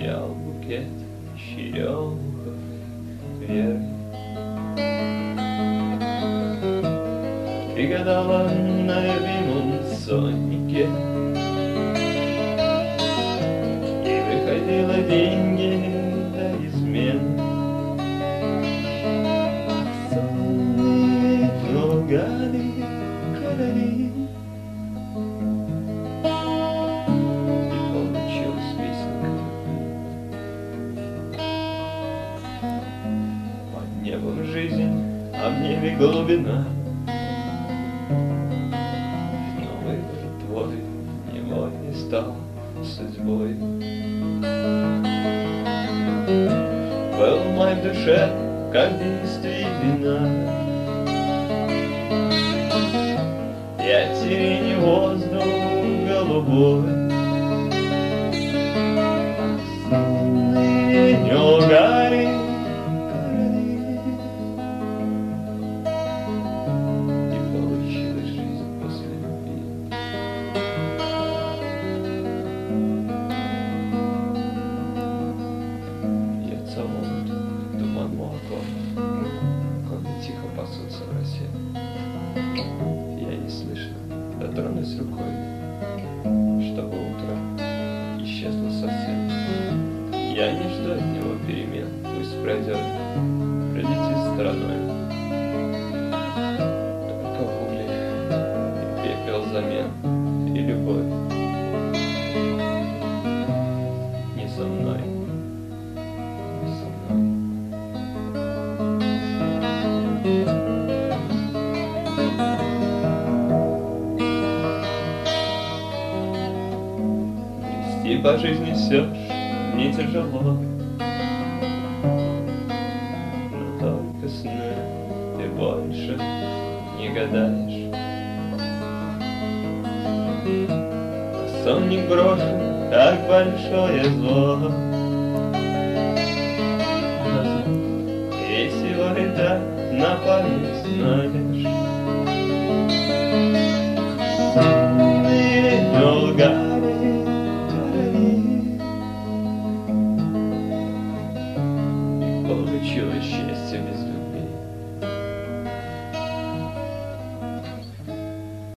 Сиял букет черемухов веры. Ты гадала на любимом соннике, и выходила деньги до измен. Сонные ногами короли, и получилась песенка. Под небом жизнь, а в небе глубина. Но выбор твой не мой не стал судьбой. Был мой в душе, как действительно. Я сирени воздух голубой. Сонные неугари короли, и получилась жизнь после любви. Льется омут, туман молоко, коны тихо пасутся в росе. Я неслышно дотронусь рукой, чтобы утро исчезло совсем. Я не жду от него перемен, пусть пройдет, пролетит стороной. Только в угле и пепел замен, и любовь не со мной, не со мной. Грести по жизни все не тяжело, но только сны ты больше не гадаешь. А сонник брошен, как большое зло, весь его и так на память знаешь. Сонные долга